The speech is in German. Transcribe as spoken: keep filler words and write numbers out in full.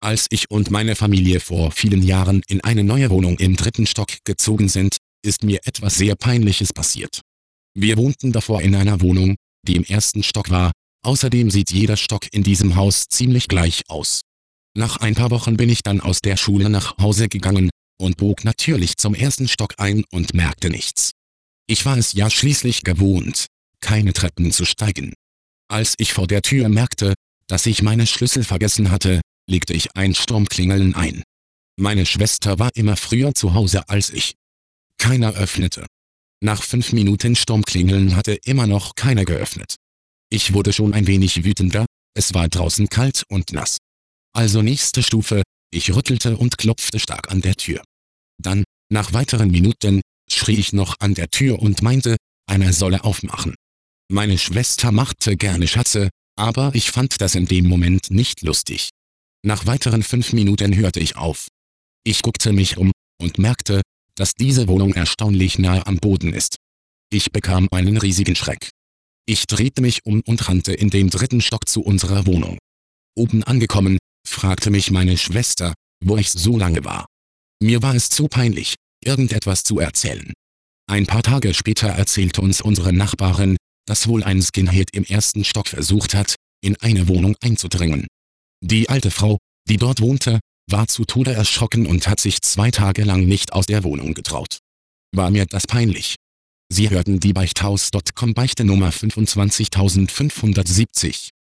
Als ich und meine Familie vor vielen Jahren in eine neue Wohnung im dritten Stock gezogen sind, ist mir etwas sehr Peinliches passiert. Wir wohnten davor in einer Wohnung, die im ersten Stock war, außerdem sieht jeder Stock in diesem Haus ziemlich gleich aus. Nach ein paar Wochen bin ich dann aus der Schule nach Hause gegangen und bog natürlich zum ersten Stock ein und merkte nichts. Ich war es ja schließlich gewohnt, keine Treppen zu steigen. Als ich vor der Tür merkte, dass ich meine Schlüssel vergessen hatte, legte ich ein Sturmklingeln ein. Meine Schwester war immer früher zu Hause als ich. Keiner öffnete. Nach fünf Minuten Sturmklingeln hatte immer noch keiner geöffnet. Ich wurde schon ein wenig wütender, es war draußen kalt und nass. Also nächste Stufe, ich rüttelte und klopfte stark an der Tür. Dann, nach weiteren Minuten, schrie ich noch an der Tür und meinte, einer solle aufmachen. Meine Schwester machte gerne Schatze, aber ich fand das in dem Moment nicht lustig. Nach weiteren fünf Minuten hörte ich auf. Ich guckte mich um und merkte, dass diese Wohnung erstaunlich nahe am Boden ist. Ich bekam einen riesigen Schreck. Ich drehte mich um und rannte in den dritten Stock zu unserer Wohnung. Oben angekommen, fragte mich meine Schwester, wo ich so lange war. Mir war es zu peinlich, irgendetwas zu erzählen. Ein paar Tage später erzählte uns unsere Nachbarin, dass wohl ein Skinhead im ersten Stock versucht hat, in eine Wohnung einzudringen. Die alte Frau, die dort wohnte, war zu Tode erschrocken und hat sich zwei Tage lang nicht aus der Wohnung getraut. War mir das peinlich? Sie hörten die Beichthaus Punkt com Beichte Nummer fünfundzwanzigtausendfünfhundertsiebzig.